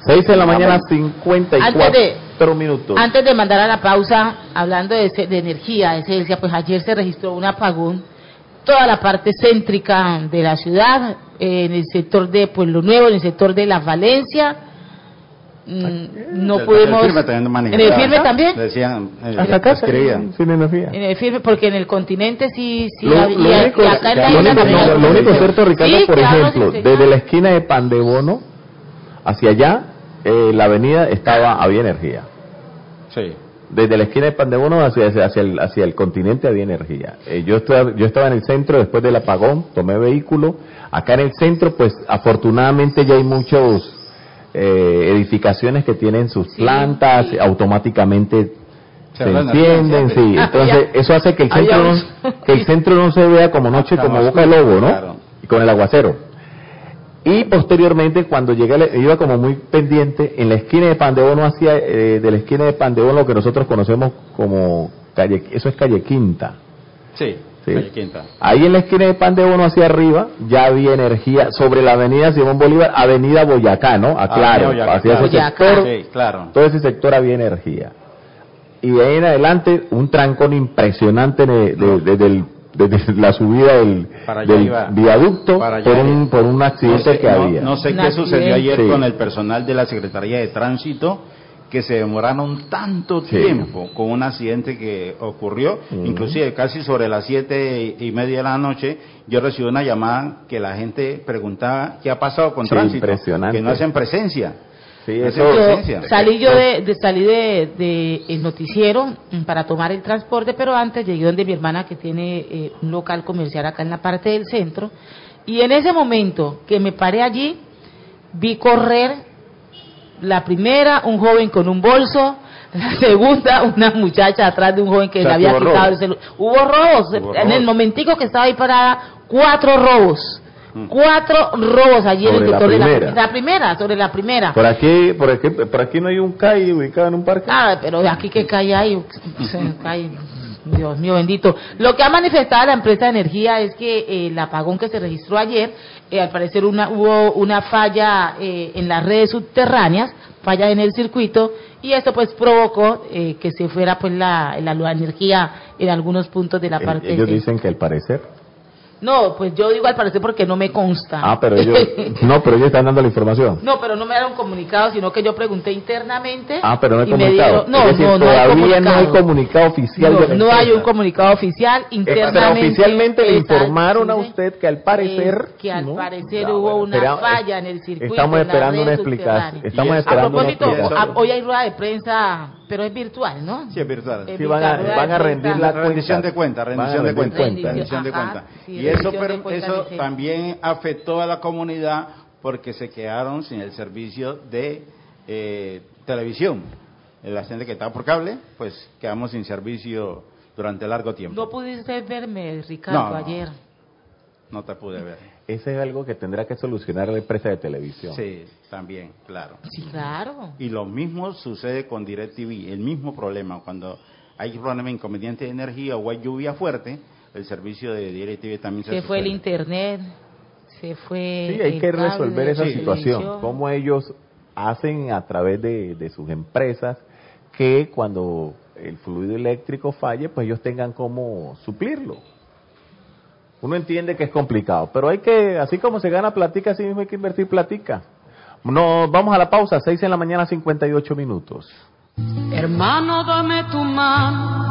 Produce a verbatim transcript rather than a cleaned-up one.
seis de la mañana, cincuenta y cuatro minutos. Antes de mandar a la pausa, hablando de, de energía, ese decía, pues ayer se registró un apagón, toda la parte céntrica de la ciudad, eh, en el sector de Pueblo Nuevo, en el sector de La Valencia, mm, no el, pudimos... El firme ¿En el firme también? Decían, eh, hasta acá escribían, sin energía. En el firme, porque en el continente sí... sí lo, había, lo único, y acá en la lo isla único, también. no, lo único cierto, Ricardo, sí, por ejemplo, sí, desde la esquina de Pan de Bono hacia allá, eh, la avenida estaba, había energía. Sí. Desde la esquina de Pan de Bono hacia, hacia, el, hacia el continente había energía. Eh, yo, estaba, yo estaba en el centro después del apagón, tomé vehículo. Acá en el centro, pues afortunadamente ya hay muchos eh, edificaciones que tienen sus sí, plantas, sí. automáticamente se, se encienden, sí. Entonces eso hace que el centro no, que el centro no se vea como noche, como boca de lobo, ¿no? Claro. Y con el aguacero. Y posteriormente, cuando llegué, iba como muy pendiente, en la esquina de Pan de Bono, hacia, eh, de la esquina de Pan de Bono, lo que nosotros conocemos como calle, eso es calle Quinta. Sí, ¿sí? Calle Quinta. Ahí en la esquina de Pan de Bono hacia arriba, ya había energía sobre la avenida Simón Bolívar, avenida Boyacá, ¿no? Ah, claro, Boyacá, hacia ese Boyacá. sector, sí, claro. todo ese sector había energía. Y de ahí en adelante, un trancón impresionante de, de, de, del desde la subida del, del iba, viaducto por un, por un accidente no sé, que no, había. No sé un qué accidente. sucedió ayer sí. con el personal de la Secretaría de Tránsito, que se demoraron tanto sí. tiempo con un accidente que ocurrió, uh-huh. inclusive casi sobre las siete y media de la noche, yo recibí una llamada que la gente preguntaba qué ha pasado con sí, Tránsito, que no hacen presencia. Sí, no eso, yo, salí yo de, de salí de, de el noticiero para tomar el transporte, pero antes llegué donde mi hermana que tiene eh, un local comercial acá en la parte del centro, y en ese momento que me paré allí, vi correr la primera, un joven con un bolso, la segunda, una muchacha atrás de un joven que o sea, le había quitado el celular. Hubo robos, hubo en robos. El momentico que estaba ahí parada, cuatro robos. Cuatro robos allí en el sector de la, la primera, sobre la primera. Por aquí, por aquí, por aquí no hay un C A I ubicado en un parque. Ah, pero de aquí que calle hay, calle, Dios mío bendito. Lo que ha manifestado la empresa de energía es que eh, el apagón que se registró ayer, eh, al parecer una, hubo una falla eh, en las redes subterráneas, falla en el circuito, y esto pues provocó eh, que se fuera pues la, la, la energía en algunos puntos de la el, parte. Ellos de, dicen que al parecer. No, pues yo digo al parecer porque no me consta. Ah, pero ellos, no, pero ellos están dando la información. No, pero no me dieron comunicado, sino que yo pregunté internamente. Ah, pero no hay comunicado. Dieron, no, es decir, no, no todavía hay comunicado. no hay comunicado oficial. No, de la no hay un comunicado oficial internamente. Pero oficialmente le informaron sí, a usted que al parecer. Es que al ¿no? parecer no, hubo bueno, una espera, falla en el circuito. Estamos esperando una explicación. Estamos esperando a propósito, una explicación. A, hoy hay rueda de prensa, pero es virtual, ¿no? Sí, es virtual. Es sí, van a, van a rendir la rendición de cuenta, rendición de cuenta, rendición de cuenta. Sí, y eso, de cuenta eso también afectó a la comunidad porque se quedaron sin el servicio de eh, televisión. La gente que estaba por cable, pues quedamos sin servicio durante largo tiempo. No pudiste verme, Ricardo, no, ayer. No, no te pude ver. Ese es algo que tendrá que solucionar la empresa de televisión. Sí, también, claro. Sí, claro. Y lo mismo sucede con DirecTV, el mismo problema. Cuando hay problema inconveniente de energía o hay lluvia fuerte, el servicio de DirecTV también se Se sucede. fue el internet, se fue. Sí, hay que resolver esa sí. situación. Cómo ellos hacen a través de, de sus empresas que cuando el fluido eléctrico falle, pues ellos tengan cómo suplirlo. Uno entiende que es complicado, pero hay que, así como se gana platica, así mismo hay que invertir platica. No, vamos a la pausa, seis en la mañana, cincuenta y ocho minutos. Hermano, dame tu mano,